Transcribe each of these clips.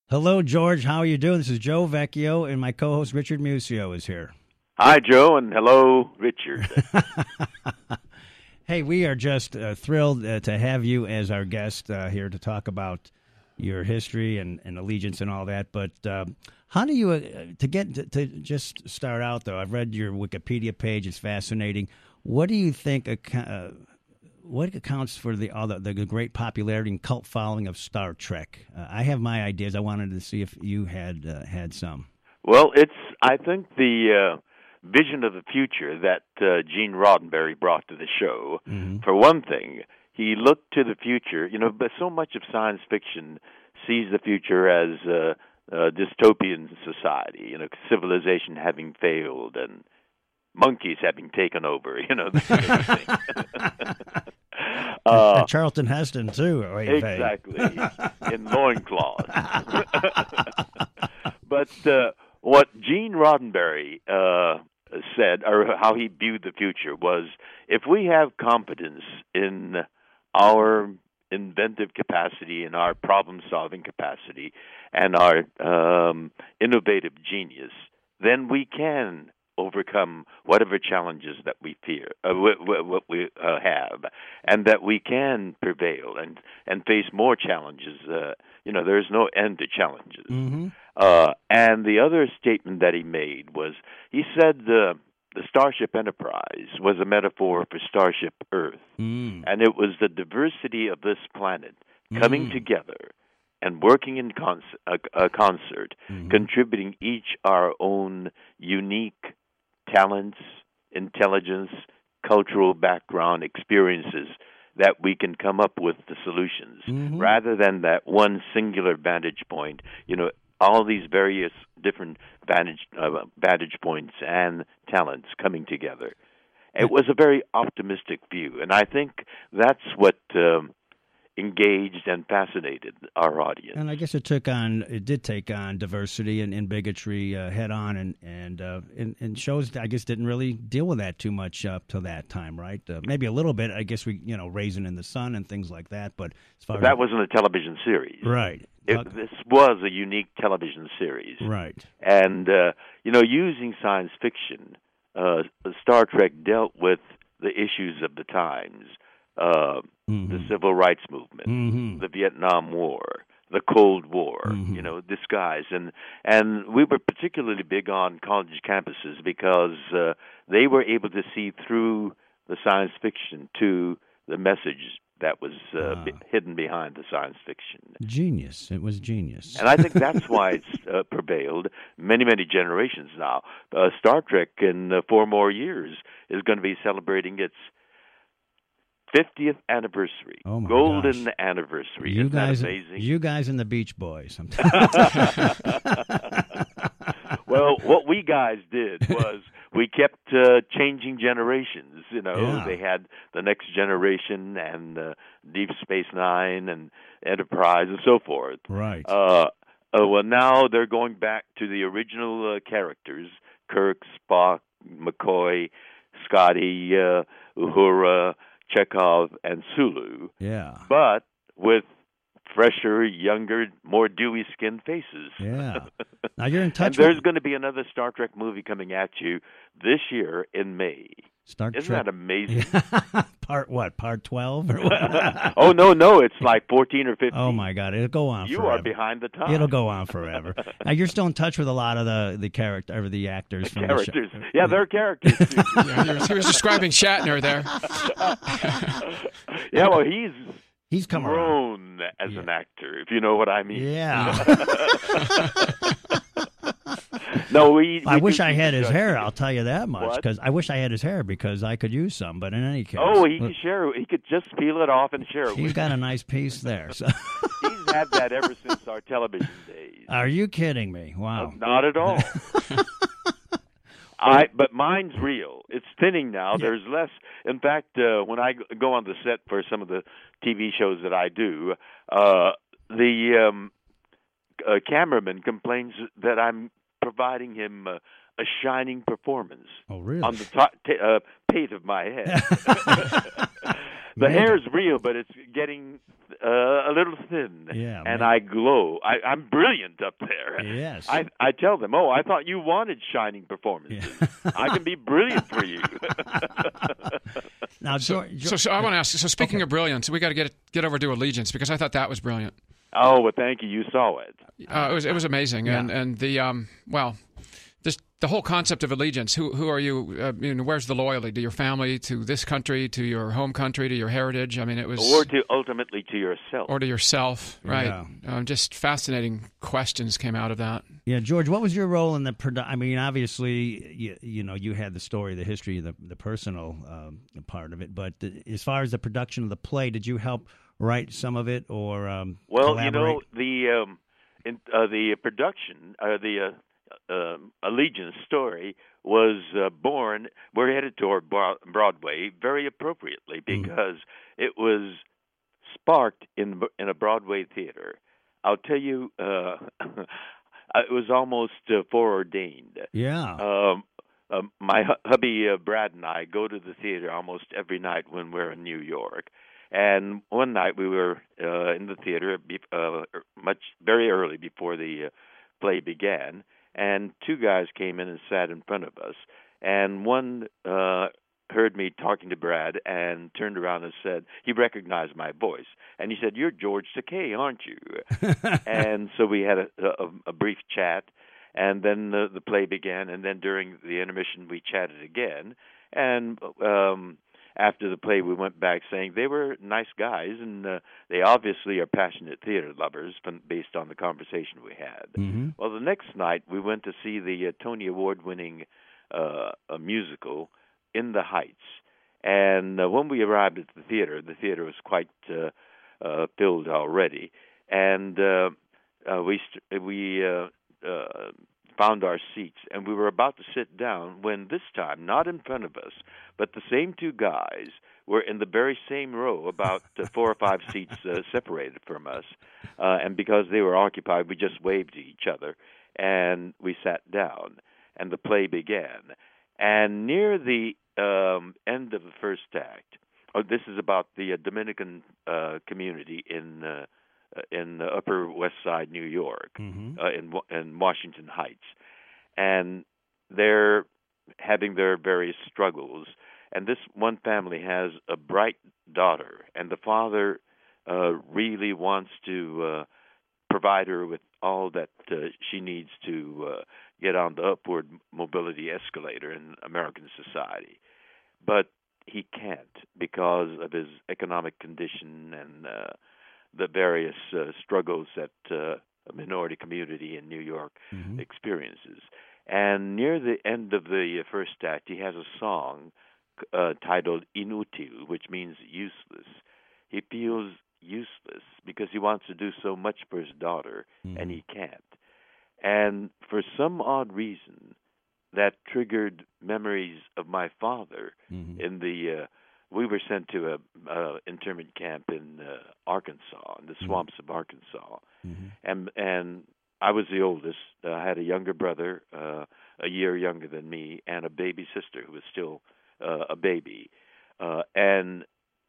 Hello, George. How are you doing? This is Joe Vecchio, and my co-host Richard Musio is here. Hi, Joe, and hello, Richard. Hey, we are just thrilled to have you as our guest here to talk about your history and allegiance and all that. But how do you, to just start out, though, I've read your Wikipedia page. It's fascinating. What do you think, what accounts for the great popularity and cult following of Star Trek? I have my ideas. I wanted to see if you had some. Well, I think the vision of the future that Gene Roddenberry brought to the show. Mm-hmm. For one thing, he looked to the future. But so much of science fiction sees the future as a dystopian society. Civilization having failed and monkeys having taken over. This sort of thing. And Charlton Heston too. Exactly, in loincloths. But what Gene Roddenberry said, or how he viewed the future, was if we have confidence in our inventive capacity and our problem-solving capacity and our innovative genius, then we can overcome whatever challenges that we fear, what we have, and that we can prevail and face more challenges. There's no end to challenges. Mm-hmm. And the other statement that he made was, he said the Starship Enterprise was a metaphor for Starship Earth, and it was the diversity of this planet coming together and working in concert, contributing each our own unique talents, intelligence, cultural background, experiences, that we can come up with the solutions, rather than that one singular vantage point. All these various different vantage points and talents coming together. It was a very optimistic view, and I think that's what engaged and fascinated our audience. And I guess it did take on diversity and bigotry head on, and shows, I guess, didn't really deal with that too much up to that time, right? Maybe a little bit, I guess, Raisin in the Sun and things like that, but as far that wasn't a television series. Right. This was a unique television series. Right. And, using science fiction, Star Trek dealt with the issues of the times, the Civil Rights Movement, the Vietnam War, the Cold War, disguise. And we were particularly big on college campuses because they were able to see through the science fiction to the message that was hidden behind the science fiction. Genius. It was genius. And I think that's why it's prevailed many, many generations now. Star Trek, in 4 more years, is going to be celebrating its 50th anniversary, golden anniversary. Isn't that amazing? You guys and the Beach Boys. Well, what we guys did was we kept changing generations. They had the Next Generation and Deep Space Nine and Enterprise and so forth. Right. Well, now they're going back to the original characters: Kirk, Spock, McCoy, Scotty, Uhura, Chekhov, and Sulu. Yeah. But with fresher, younger, more dewy-skinned faces. Yeah. Now you're in touch. And there's going to be another Star Trek movie coming at you this year in May. Isn't that amazing? Part what? Part 12 or what? Oh, no. It's like 14 or 15. Oh, my God. It'll go on forever. You are behind the times. It'll go on forever. Now, you're still in touch with a lot of the actors from the show. Yeah, they're characters. He was describing Shatner there. Yeah, well, he's come grown as an actor, if you know what I mean. Yeah. No, I wish I had his hair. I'll tell you that much. Because I wish I had his hair because I could use some. But in any case, he could share. He could just peel it off and share it. He's got a nice piece there. So. He's had that ever since our television days. Are you kidding me? Wow. Not at all. But mine's real. It's thinning now. Yeah. There's less. In fact, when I go on the set for some of the TV shows that I do, the cameraman complains that I'm providing him a shining performance. Oh, really? On the pate of my head. The hair is real, but it's getting a little thin, Yeah, and man. I glow. I'm brilliant up there. Yes. I tell them, I thought you wanted shining performances. Yeah. I can be brilliant for you. Now, So I want to ask. So speaking of brilliance, we got to get over to Allegiance because I thought that was brilliant. Oh, well, thank you. You saw it. It was amazing, Yeah. and the the whole concept of allegiance. Who are you? Where's the loyalty to your family, to this country, to your home country, to your heritage? I mean, it was ultimately to yourself. Or to yourself, right? Yeah. Just fascinating questions came out of that. Yeah, George, what was your role in the I mean, obviously, you had the story, the history, the personal part of it. But as far as the production of the play, did you help write some of it or collaborate? The production, the Allegiance story was born. We're headed toward Broadway very appropriately because it was sparked in a Broadway theater. I'll tell you, it was almost foreordained. Yeah. My hubby Brad and I go to the theater almost every night when we're in New York. And one night we were in the theater very early before the play began, and two guys came in and sat in front of us. And one heard me talking to Brad and turned around and said, he recognized my voice, and he said, "You're George Takei, aren't you?" And so we had a brief chat, and then the play began, and then during the intermission we chatted again, and after the play we went back saying they were nice guys, and they obviously are passionate theater lovers based on the conversation we had. Mm-hmm. Well, the next night we went to see the Tony Award-winning a musical, In the Heights. And when we arrived at the theater was quite filled already, and we found our seats, and we were about to sit down when this time, not in front of us, but the same two guys were in the very same row, about 4 or 5 seats separated from us, and because they were occupied, we just waved to each other, and we sat down, and the play began. And near the end of the first act, this is about the Dominican community in the Upper West Side, New York, in Washington Heights, and they're having their various struggles. And this one family has a bright daughter, and the father really wants to provide her with all that she needs to get on the upward mobility escalator in American society. But he can't because of his economic condition and the various struggles that a minority community in New York experiences. And near the end of the first act, he has a song titled Inútil, which means useless. He feels useless because he wants to do so much for his daughter, and he can't. And for some odd reason, that triggered memories of my father in the we were sent to a internment camp in Arkansas, in the swamps of Arkansas, and I was the oldest. I had a younger brother, a year younger than me, and a baby sister who was still a baby, and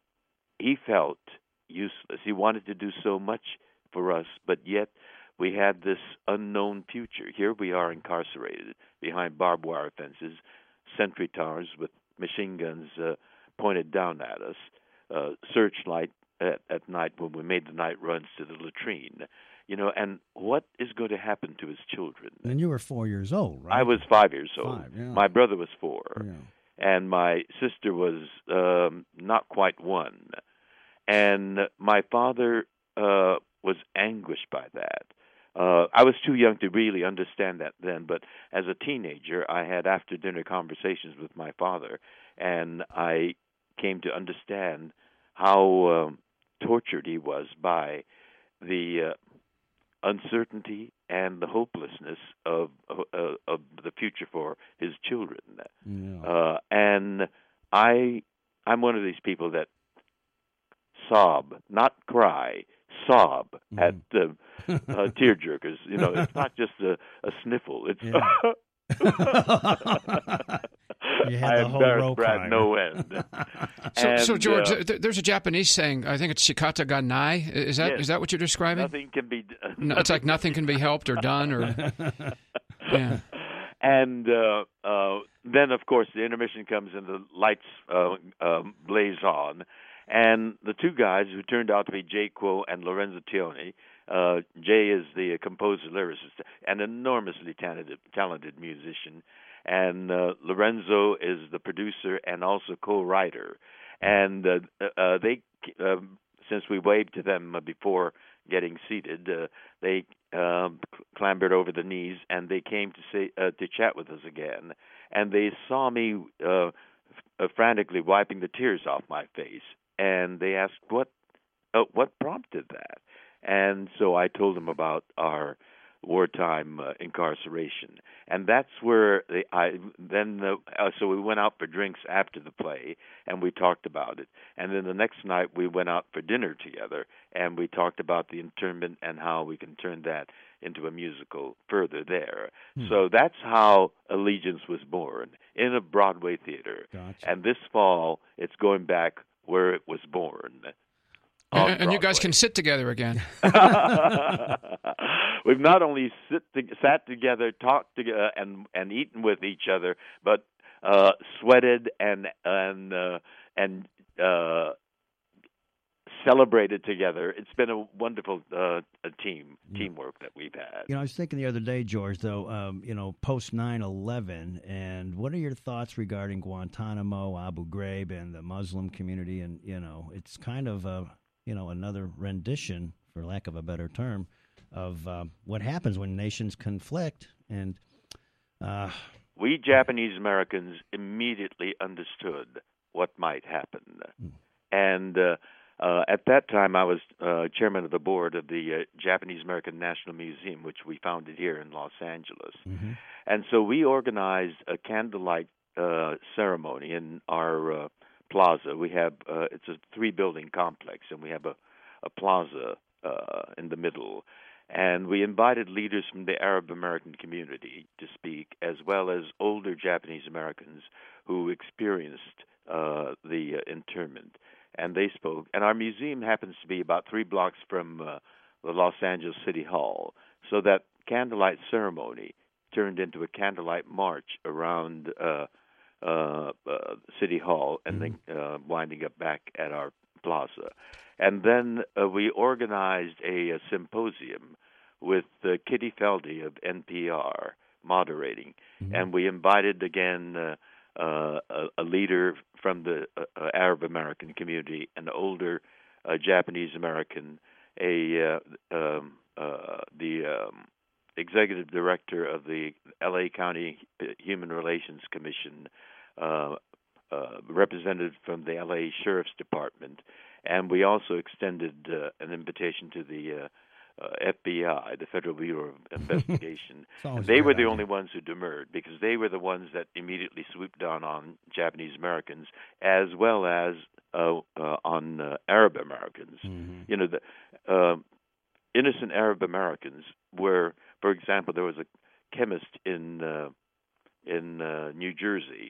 he felt useless. He wanted to do so much for us, but yet we had this unknown future. Here we are incarcerated behind barbed wire fences, sentry towers with machine guns pointed down at us, searchlight at night when we made the night runs to the latrine. And what is going to happen to his children? And you were 4 years old, right? I was 5 years old. 5, yeah. My brother was 4. Yeah. And my sister was not quite 1. And my father was anguished by that. I was too young to really understand that then, but as a teenager, I had after-dinner conversations with my father, and I came to understand how tortured he was by the uncertainty and the hopelessness of the future for his children. Yeah. And I'm one of these people that sob, not cry, sob at tearjerkers. It's not just a sniffle. It's You had I the whole embarrassed row Brad climber. no end. So George, there's a Japanese saying. I think it's shikata ga nai. Is that what you're describing? Nothing can be. No, it's like nothing can be helped or done, or yeah. And then, of course, the intermission comes and the lights blaze on. And the two guys who turned out to be Jay Quo and Lorenzo Tioni, Jay is the composer lyricist, an enormously talented musician, and Lorenzo is the producer and also co-writer. And they, since we waved to them before getting seated, they clambered over the knees and they came to chat with us again. And they saw me frantically wiping the tears off my face, and they asked what prompted that. And so I told them about our wartime incarceration, and that's where so we went out for drinks after the play, and we talked about it. And then the next night we went out for dinner together, and we talked about the internment and how we can turn that into a musical further there. So that's how Allegiance was born, in a Broadway theater. Gotcha. And this fall it's going back where it was born. And you guys can sit together again. We've not only sat together, talked together, and eaten with each other, but sweated and celebrated together. It's been a wonderful teamwork that we've had. I was thinking the other day, George, though, post 9/11, and what are your thoughts regarding Guantanamo, Abu Ghraib, and the Muslim community? And it's kind of another rendition, for lack of a better term, of what happens when nations conflict. And we Japanese Americans immediately understood what might happen. And at that time, I was chairman of the board of the Japanese American National Museum, which we founded here in Los Angeles. Mm-hmm. And so we organized a candlelight ceremony in our plaza. We have it's a 3-building complex, and we have a plaza in the middle. And we invited leaders from the Arab American community to speak, as well as older Japanese Americans who experienced the internment. And they spoke. And our museum happens to be about 3 blocks from the Los Angeles City Hall. So that candlelight ceremony turned into a candlelight march around City Hall, and then winding up back at our plaza. And then we organized a symposium with Kitty Feldy of NPR moderating, and we invited again a leader from the Arab American community, an older Japanese American, the executive director of the L.A. County Human Relations Commission, representative from the L.A. Sheriff's Department, and we also extended an invitation to the FBI, the Federal Bureau of Investigation. They were the only ones who demurred, because they were the ones that immediately swooped down on Japanese Americans, as well as on Arab Americans. The innocent Arab Americans were, for example, there was a chemist in New Jersey,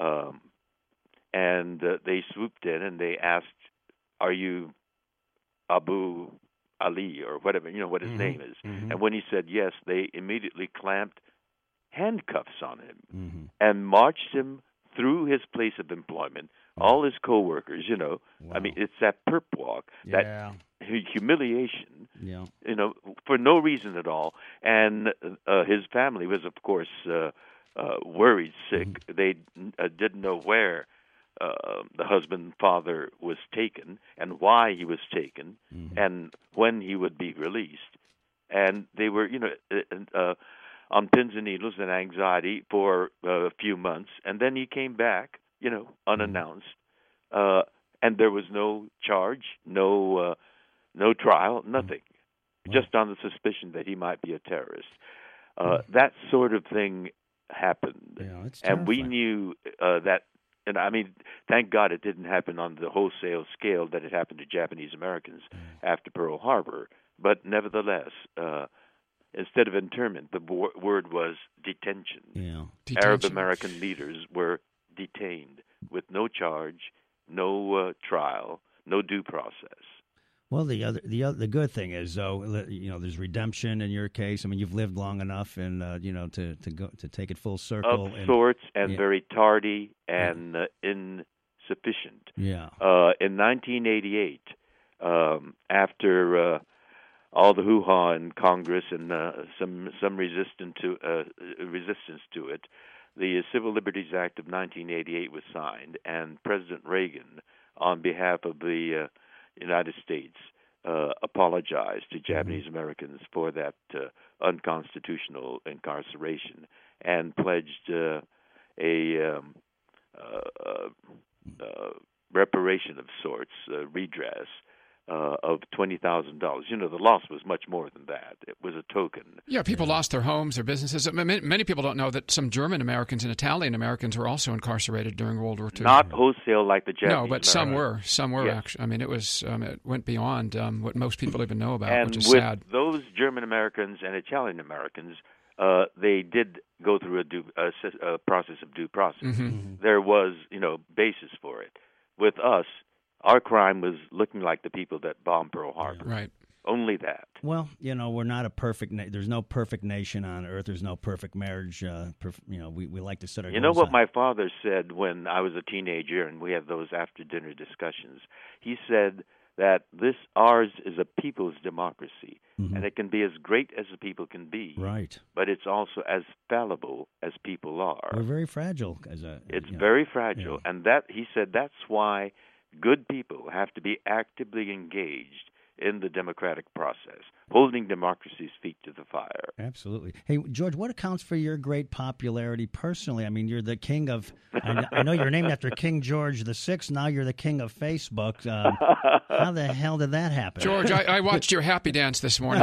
and they swooped in and they asked, "Are you Abu Ali," or whatever, what his name is. And when he said yes, they immediately clamped handcuffs on him and marched him through his place of employment, all his coworkers, Wow. I mean, it's that perp walk, that humiliation, for no reason at all. And his family was, of course, worried sick. They didn't know where the husband and father was taken and why he was taken and when he would be released. And they were, on pins and needles and anxiety for a few months. And then he came back, unannounced. And there was no charge, no trial, nothing. Just on the suspicion that he might be a terrorist. That sort of thing happened. And we knew that. And I mean, thank God it didn't happen on the wholesale scale that it happened to Japanese Americans after Pearl Harbor. But nevertheless, instead of internment, the word was detention. Detention. Arab American leaders were detained with no charge, no trial, no due process. Well, the good thing is, though, there's redemption in your case. I mean, you've lived long enough, and to take it full circle. Of sorts, and very tardy and insufficient. Yeah. In 1988, after all the hoo-ha in Congress and some resistance to it, the Civil Liberties Act of 1988 was signed, and President Reagan, on behalf of the United States, apologized to Japanese Americans for that unconstitutional incarceration and pledged a reparation of sorts, redress of $20,000. You know, the loss was much more than that. It was a token. Yeah, people lost their homes, their businesses. Many people don't know that some German Americans and Italian Americans were also incarcerated during World War II. Not wholesale like the Japanese. No, but some were. Some were, yes. Actually. I mean, it went beyond what most people even know about, and which is with sad. Those German Americans and Italian Americans, they did go through a process of due process. There was, basis for it. With us, our crime was looking like the people that bombed Pearl Harbor. Yeah. Right. Only that. Well, we're not a perfect. There's no perfect nation on earth. There's no perfect marriage. We like to set our. You know what my father said when I was a teenager, and we had those after dinner discussions. He said that ours is a people's democracy, and it can be as great as the people can be. Right. But it's also as fallible as people are. We're very fragile It's very fragile, and he said that's why good people have to be actively engaged in the democratic process, holding democracy's feet to the fire. Absolutely. Hey, George, what accounts for your great popularity personally? I mean, you're the king of, I know you're named after King George VI. Now you're the king of Facebook. How the hell did that happen? George, I watched your happy dance this morning.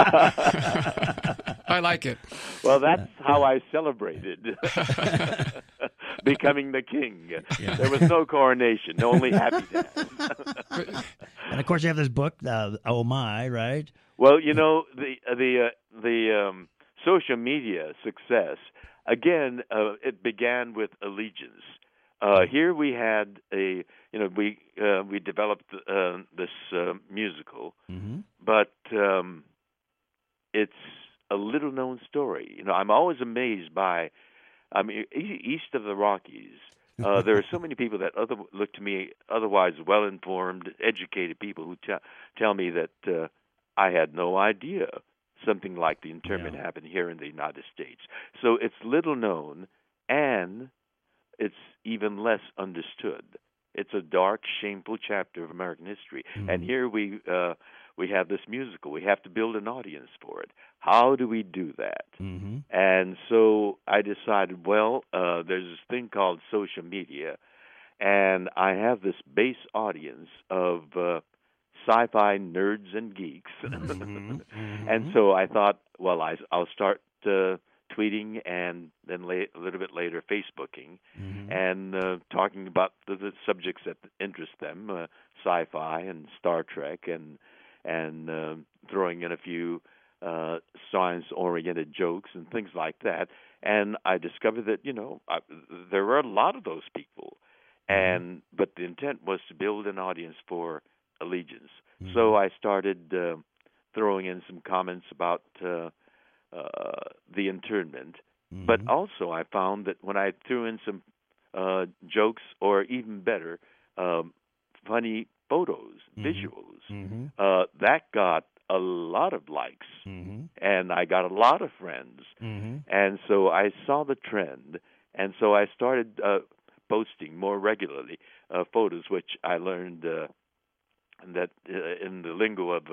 I like it. Well, that's how I celebrated becoming the king. Yeah. There was no coronation, only happy dance. And of course, you have this book, Oh My, right? Well, the social media success. Again, it began with Allegiance. Here we had we developed this musical, but it's a little-known story. I'm always amazed by, east of the Rockies, there are so many people that look to me otherwise well-informed, educated people who tell me that I had no idea something like the internment happened here in the United States. So it's little known, and it's even less understood. It's a dark, shameful chapter of American history. And here we have this musical. We have to build an audience for it. How do we do that? And so I decided, there's this thing called social media, and I have this base audience of sci-fi nerds and geeks. And so I thought, I'll start tweeting and then a little bit later Facebooking and talking about the subjects that interest them, sci-fi and Star Trek, and throwing in a few science-oriented jokes and things like that. And I discovered that, there were a lot of those people. But the intent was to build an audience for Allegiance. So I started throwing in some comments about the internment. But also I found that when I threw in some jokes, or even better, funny photos, visuals, that got a lot of likes, and I got a lot of friends. And so I saw the trend, and so I started posting more regularly photos, which I learned that in the lingo of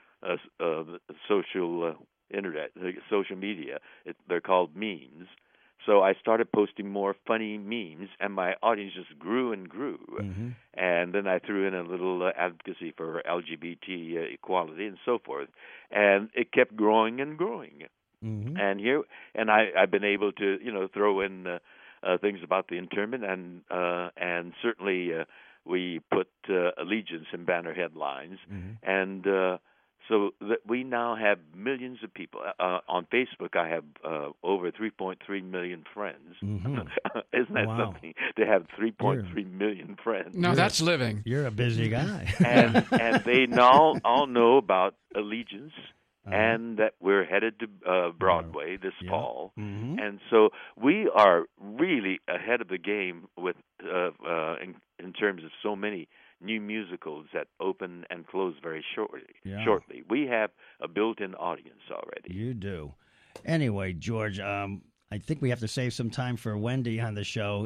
social internet, social media, they're called memes. So I started posting more funny memes, and my audience just grew and grew. And then I threw in a little advocacy for LGBT equality and so forth, and it kept growing and growing. And I've been able to throw in things about the internment, and certainly we put Allegiance in banner headlines, and So that we now have millions of people. On Facebook, I have over 3.3 million friends. Mm-hmm. Isn't that Wow. something to have 3.3 million friends? No, that's living. You're a busy guy. and they now all know about Allegiance and that we're headed to Broadway this fall. Mm-hmm. And so we are really ahead of the game with in terms of so many new musicals that open and close very shortly. We have a built-in audience already. You do. Anyway, George, I think we have to save some time for Wendy on the show.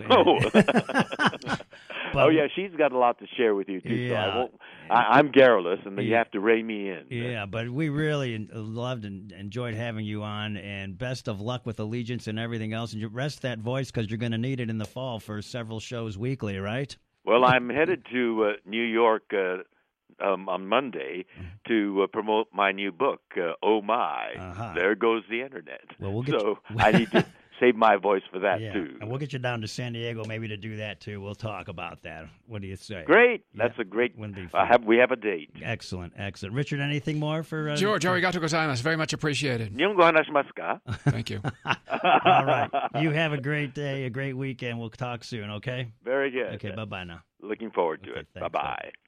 Oh, yeah, she's got a lot to share with you, too, Yeah. so I won't. I'm garrulous, and you have to rein me in. Yeah, but we really loved and enjoyed having you on, and best of luck with Allegiance and everything else. And you rest that voice because you're going to need it in the fall for several shows weekly, right? Well, I'm headed to New York on Monday to promote my new book, Oh My, There Goes the Internet. Well, we'll get I need to save my voice for that, too. And we'll get you down to San Diego maybe to do that, too. We'll talk about that. What do you say? Great. Yeah. That's a great – we have a date. Excellent. Richard, anything more for George, arigato gozaimasu. Very much appreciated. Nihongo hanashimasu ka? Thank you. All right. You have a great day, a great weekend. We'll talk soon, okay? Very good. Okay, bye-bye now. Looking forward to it. Thanks. Bye-bye.